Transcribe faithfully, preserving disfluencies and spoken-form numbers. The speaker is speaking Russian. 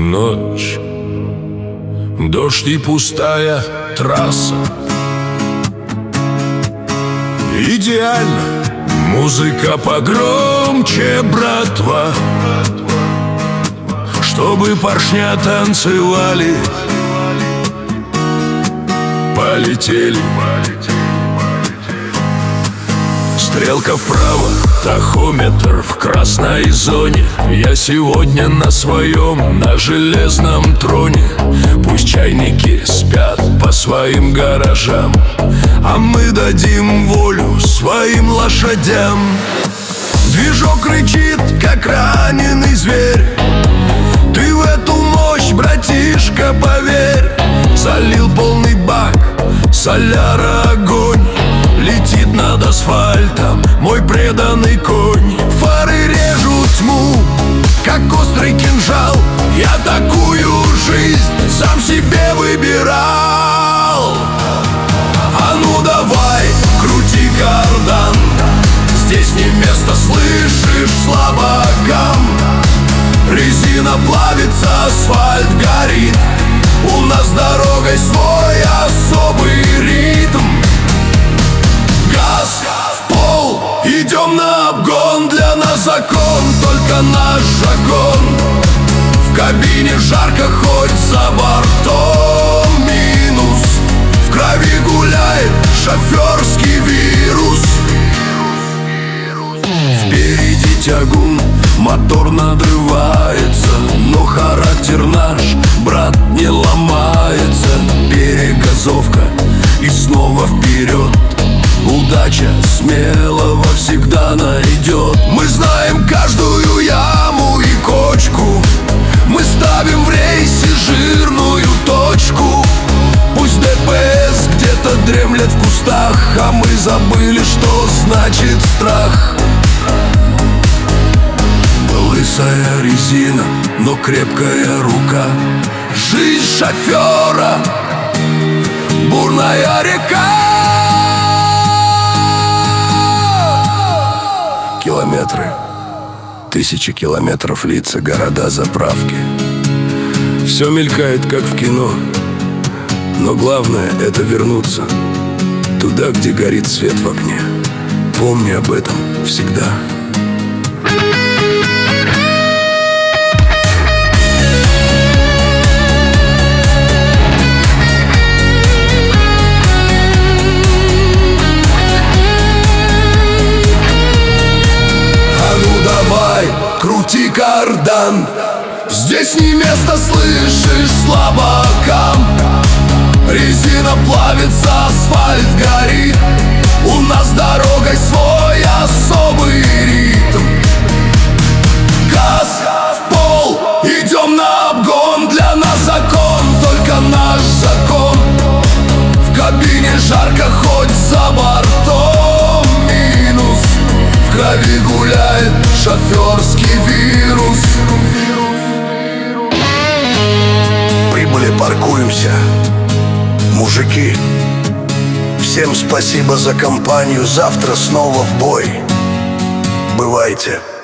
Ночь, дождь и пустая трасса. Идеально, музыка погромче, братва, чтобы поршня танцевали. Полетели. Стрелка вправо, тахометр в красной зоне. Я сегодня на своем, на железном троне. Пусть чайники спят по своим гаражам, а мы дадим волю своим лошадям. Движок рычит, как раненый зверь. Ты в эту мощь, братишка, поверь. Залил полный бак, соляра огонь. Летит над асфальтом мой преданный конь. Фары режут тьму, как острый кинжал. Я такую жизнь сам себе выбирал. А ну давай, крути кардан, здесь не место, слышишь, слабакам. Резина плавится, асфальт горит. У нас дорогой свой особый ритм. Газ в пол, идем на обгон. Для нас закон, только наш закон. В кабине жарко, хоть за бортом минус. В крови гуляет шоферский вирус. Впереди тягун, мотор надрывается, но характер наш, брат, не ломается. Перегазовка и снова вперед. Удача смелого всегда найдет. Мы знаем каждую яму и кочку. Мы ставим в рейсе жирную точку. Пусть ДПС где-то дремлет в кустах, а мы забыли, что значит страх. Лысая резина, но крепкая рука. Жизнь шофера, бурная река. Километры, тысячи километров, лица, города, заправки. Все мелькает, как в кино, но главное — это вернуться туда, где горит свет в окне. Помни об этом всегда. Крути кардан, здесь не место, слышишь, слабакам. Резина плавится, асфальт горит. У нас дорогой свой особый ритм. Газ в пол, идем на обгон. Для нас закон, только наш закон. В кабине жарко, хоть за бортом минус. В крови гуляет шоферский вирус. Прибыли, паркуемся. Мужики, всем спасибо за компанию. Завтра снова в бой. Бывайте.